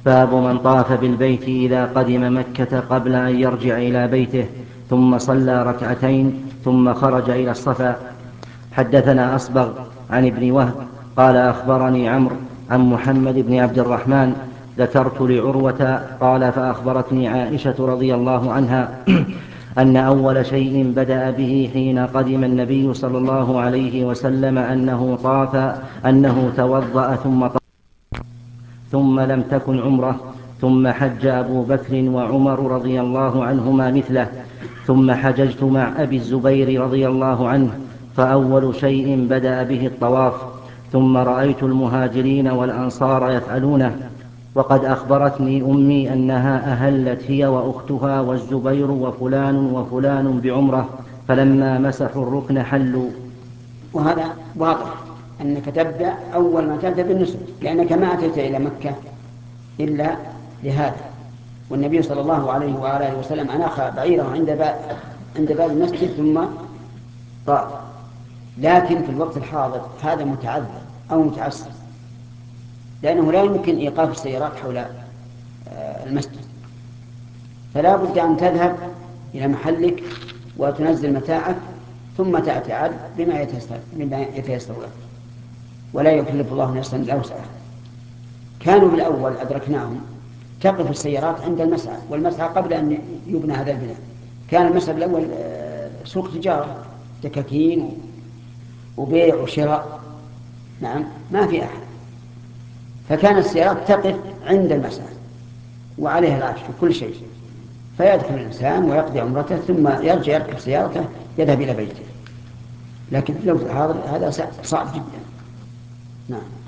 باب من طاف بالبيت إذا قدم مكة قبل أن يرجع إلى بيته ثم صلى ركعتين ثم خرج إلى الصفا. حدثنا أصبغ عن ابن وهب قال أخبرني عمرو عن محمد بن عبد الرحمن ذكرت لعروة قال فأخبرتني عائشة رضي الله عنها أن أول شيء بدأ به حين قدم النبي صلى الله عليه وسلم أنه توضأ ثم لم تكن عمره، ثم حج أبو بكر وعمر رضي الله عنهما مثله، ثم حججت مع أبي الزبير رضي الله عنه، فأول شيء بدأ به الطواف، ثم رأيت المهاجرين والأنصار يفعلونه، وقد أخبرتني أمي أنها أهلت هي وأختها والزبير وفلان وفلان بعمرة، فلما مسحوا الركن حلوا. وهذا واضح أنك تبدأ أول ما تبدأ بالنسك، لأنك ما أتيت إلى مكة إلا لهذا. والنبي صلى الله عليه وآله وسلم أناخ بعيره عند باب المسجد ثم طاف. لكن في الوقت الحاضر هذا متعذر أو متعسر، لأنه لا يمكن إيقاف السيارات حول المسجد، فلا بد أن تذهب إلى محلك وتنزل متاعك ثم تأتي عاد بما يتيسر لك، ولا يكلف الله نفسا إلا وسعها. كانوا بالأول أدركناهم تقف السيارات عند المسعى، والمسعى قبل أن يبنى هذا البناء كان المسعى الأول سوق تجارة، دكاكين وبيع وشراء، نعم ما في أحد، فكانت السيارات تقف عند المسعى وعليها العفش وكل شيء، فيدخل الإنسان ويقضي عمرته ثم يرجع يركب سيارته يذهب إلى بيته. لكن لو هذا صعب جدا. نعم.